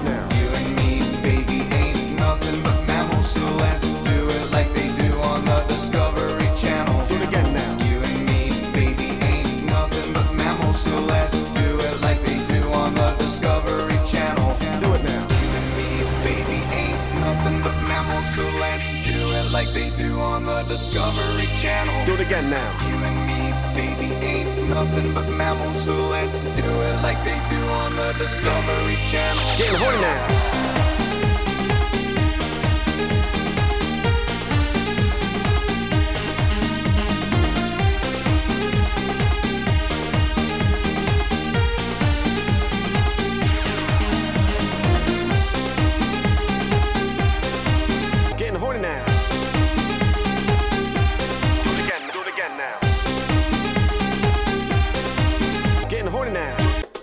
it now. You and me, baby, ain't nothing but mammals, so let's do it like they do on the Discovery Channel. Do it again now. You and me, baby, ain't nothing but mammals, so let's do it like they do on the Discovery Channel. Do it now. You and me, baby, ain't nothing but mammals, so let's do it like they do on the Discovery Channel. Do it again now. You and me, baby, ain't nothing but mammals, so let's do it like they do on the Discovery Channel. Getting horny now. Getting horny now. Do it again. Do it again now. Getting horny now.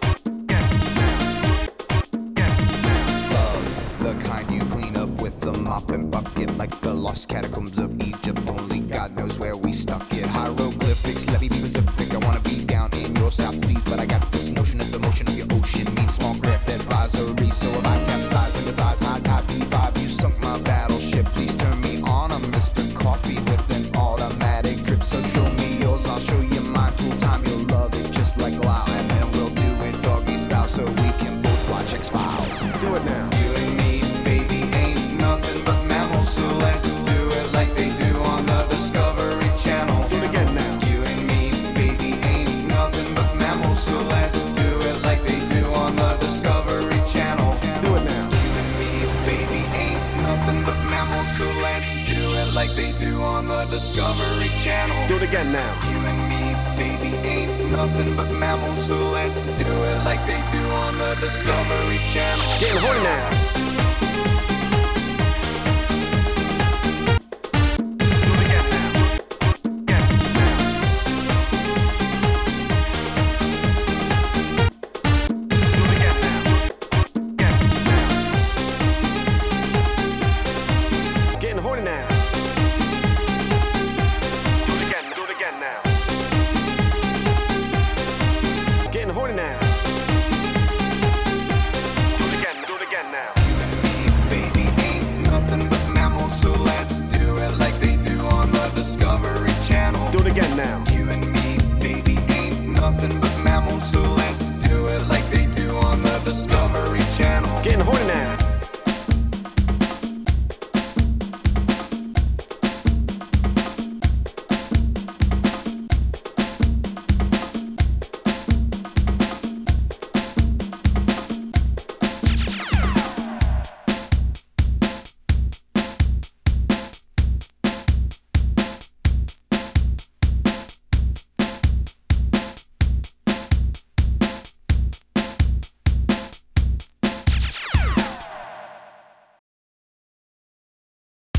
The kind you clean up with the mop and bucket, like the lost catacombs of Egypt. Only God knows where we stuck it. Hieroglyphics, let me be specific. I wanna be down in your South Seas, but I got this notion that the motion of your ocean means small craft advisory. So if I capsize in the thighs, high top V5, you sunk my battleship. Please turn me on. I'm Mr. Coffee with an automatic drip. So show me yours, I'll show you mine. Tool time, you'll love it just like Lao, and then we'll do it doggy style so we can both watch X-Files. Do it now. You and me, baby, ain't nothing but mammals, so let's do it like they do on the Discovery Channel. Do it again now. You and me, baby, ain't nothing but mammals, so let's do it like they do on the Discovery Channel. Do it now. You and me, baby, ain't nothing but mammals, so let's do it like they do on the Discovery Channel. Do it again now. You and me, baby, ain't nothing but mammals, so let's do it like they do on the Discovery Channel. Getting horny now. Do it again now. Yes, now. Do it again now. Yes, now. Getting horny now. Do it again. Do it again now. Getting horny now. Do it again. Do it again now. Baby, ain't nothing but mammals, so let's do it like they do on the Discovery Channel. Do it again now. You and me, baby, ain't nothing but mammals, so let's do it like they do on the Discovery Channel. Getting horny now.